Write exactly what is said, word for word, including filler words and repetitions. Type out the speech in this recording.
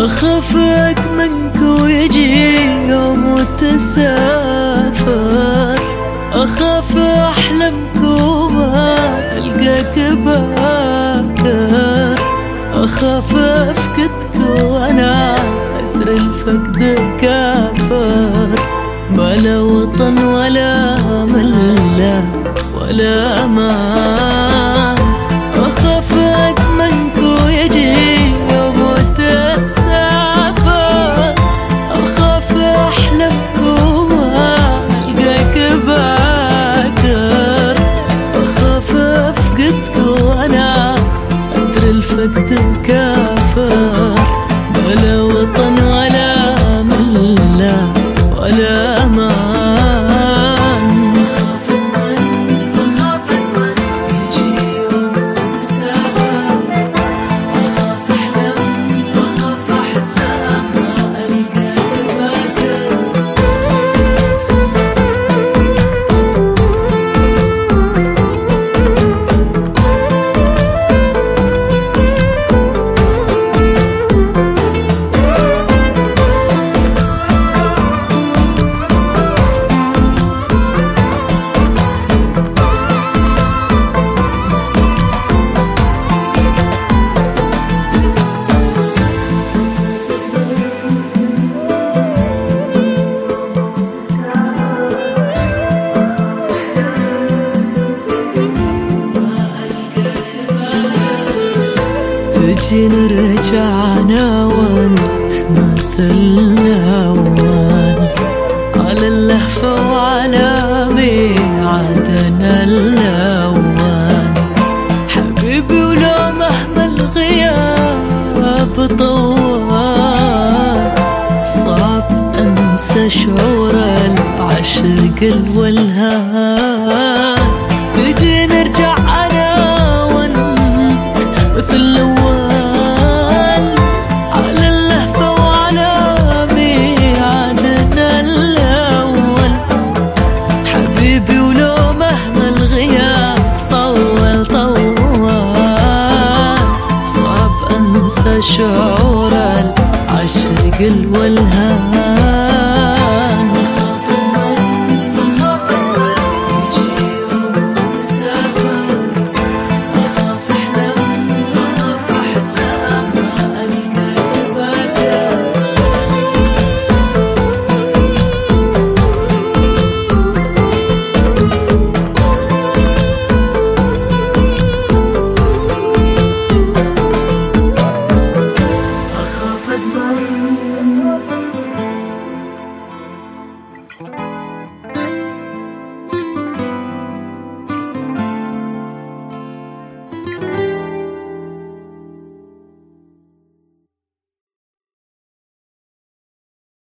أخاف أتمنك ويجي يوم وتسافر، أخاف أحلمك وما ألقاك باكر، أخاف أفقدك وأنا أدري الفقد كافر، ما لا وطن ولا ملة ولا أمان. أخاف أتمنك ويجي يوم وتسافر، أخاف أحلمك وما ألقاك باكر، أخاف أفقدك وأنا أدري الفقد كافر، ما لا وطن ولا ملة ولا أمان. تجي نرجعنا وانت مثلنا وان على اللهفة وعلى ميعادنا الأوان. حبيبي ولو مهما الغياب طوال، صعب أنسى شعور العشق والهان. تجي نرجع أنا وانت مثل الأول على اللهفة وعلى ميعادنا الأول. حبيبي ولو مهما الغياب طول طول، صعب أنسى شعور العشق والهان.